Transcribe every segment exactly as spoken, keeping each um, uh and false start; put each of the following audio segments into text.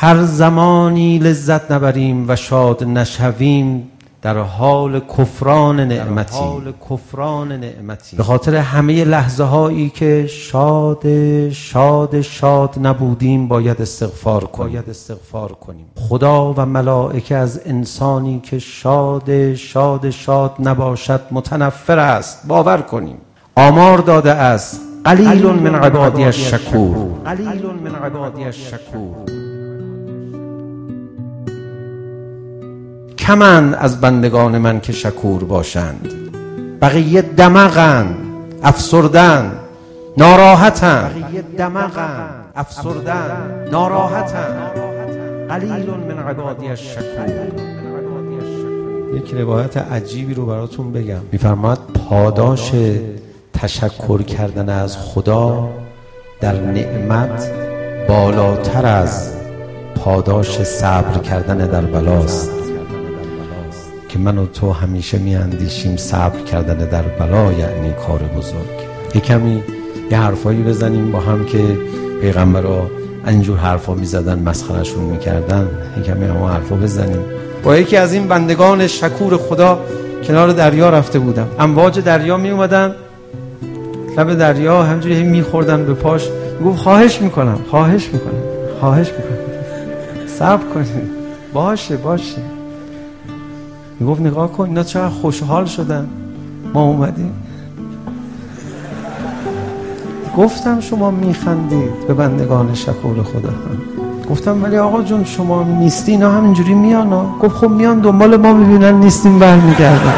هر زمانی لذت نبریم و شاد نشویم در حال کفران نعمتی، کفران نعمتی. به خاطر همه لحظه هایی که شاد شاد شاد نبودیم باید استغفار کنیم. باید استغفار کنیم. خدا و ملائکه از انسانی که شاد شاد شاد نباشد متنفر است. باور کنیم. آمار داده است قلیل من عبادی الشکور، قلیل من عبادی الشکور. کمند از بندگان من که شکور باشند. بقیه دمغن، افسردن، ناراحتن. بقیه دمغن، افسردن، ناراحتن. قلیل من عبادی الشکور. یک روایت عجیبی رو براتون بگم. میفرماد پاداش تشکر کردن از خدا در نعمت بالاتر از پاداش صبر کردن در بلاست. که من و تو همیشه میاندیشیم صبر کردن در بلا یعنی کار بزرگ. یک کمی یه حرفایی بزنیم با هم که پیغمبرها اینجور حرفا میزدن، مسخرهشون میکردن. یک کمی هم حرفا بزنیم. با یکی از این بندگان شکور خدا کنار دریا رفته بودم. امواج دریا می اومدن لب دریا، همجوری میخوردن به پاش. میگفت خواهش میکنم خواهش میکنم خواهش میکنم صبر کنید، باشه باشه. میگفت نگاه کن اینا چقدر خوشحال شدن ما اومدیم. گفتم شما میخندید به بندگان شکور خدا. گفتم ولی آقا جون شما نیستی اینا همینجوری میان ها. گفت خب میان دنبال ما ببینن نیستیم برمیگردن.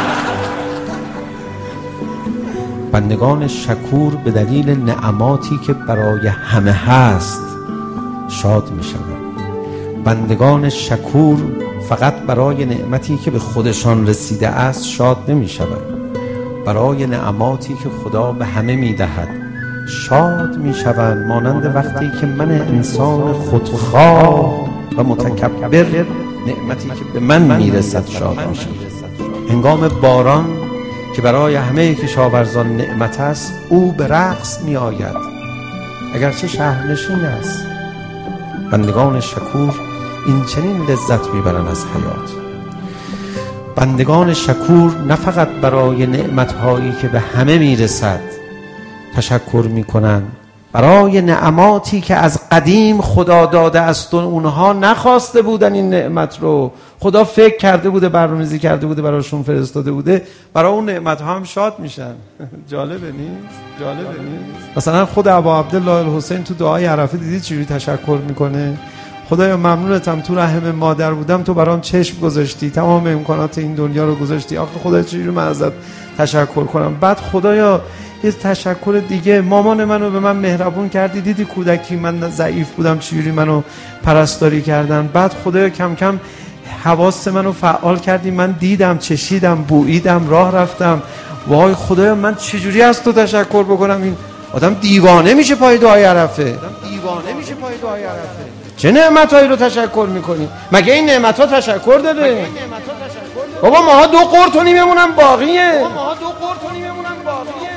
بندگان شکور به دلیل نعماتی که برای همه هست شاد میشن. بندگان شکور فقط برای نعمتی که به خودشان رسیده است شاد نمیشوند. برای نعماتی که خدا به همه میدهد شاد میشوند. مانند وقتی که من انسان خودخواه و متکبر نعمتی که به من میرسد شاد میشم. هنگام باران که برای همه کشاورزان نعمت است او به رقص می آید اگرچه شهرنشین است. بندگان شکور این چنین لذت می برند از حیات. بندگان شکور نه فقط برای نعمتهایی که به همه می رسد تشکر می کنند، برای نعماتی که از قدیم خدا داده است و اونها نخواسته بودن این نعمت رو، خدا فکر کرده بوده، برنامه‌ریزی کرده بوده، براشون فرستاده بوده، برای اون نعمت ها هم شاد میشن. جالبه نیست؟ جالبه نیست؟ مثلا خود ابا عبدالله الحسین تو دعای عرفه دیدید چجوری تشکر میکنه؟ خدایا ممنونتم تو رحم مادر بودم تو برام چشم گذاشتی، تمام امکانات این دنیا رو گذاشتی، آخه خدایا چجوری من ازت تشکر کنم؟ بعد خدایا یه تشکر دیگه، مامان منو به من مهربون کردی، دیدی کودکی من ضعیف بودم چجوری منو پرستاری کردن، بعد خدایا کم کم حواس منو فعال کردی، من دیدم، چشیدم، بوییدم، راه رفتم. وای خدایا من چجوری از تو تشکر بکنم؟ این آدم دیوانه میشه پای دعای عرفه. آدم دیوانه میشه پای دعای عرفه. چه نعمتایی رو تشکر میکنی؟ مگه این نعمت‌ها تشکر داره؟ بابا ماها دو قرت و نیممونم باقیه. بابا ماها دو قرت و نیممونم باقیه.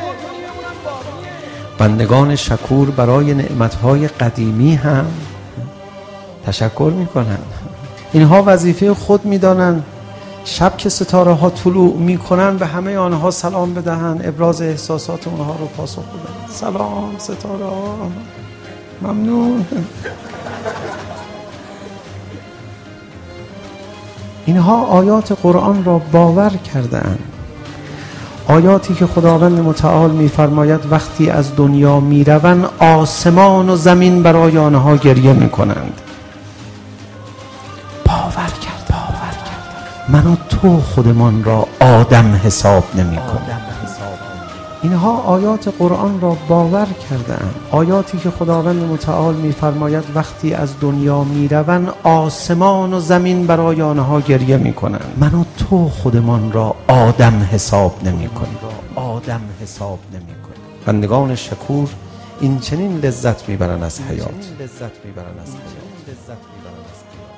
بندگان شکور برای نعمت‌های قدیمی هم تشکر میکنن. اینها وظیفه خود میدانند شب که ستاره ها طلوع میکنن به همه آنها سلام بدهند، ابراز احساسات اونها رو پاسخ بدن. سلام ستاره ها، ممنون. اینها آیات قرآن را باور کردند، آیاتی که خداوند متعال می‌فرماید وقتی از دنیا میروند آسمان و زمین برای آنها گریه میکنند. باور کرد باور کرد من و تو خودمان را آدم حساب نمی‌کنیم. اینها آیات قرآن را باور کردند، آیاتی که خداوند متعال می‌فرماید وقتی از دنیا میروند آسمان و زمین برای آنها گریه میکنند. من و تو خودمان را آدم حساب نمی‌کنیم. آدم حساب نمی‌کنیم. بندگان شکور این چنین لذت میبرند از حیات. لذت میبرند از حیات. لذت میبرند از حیات.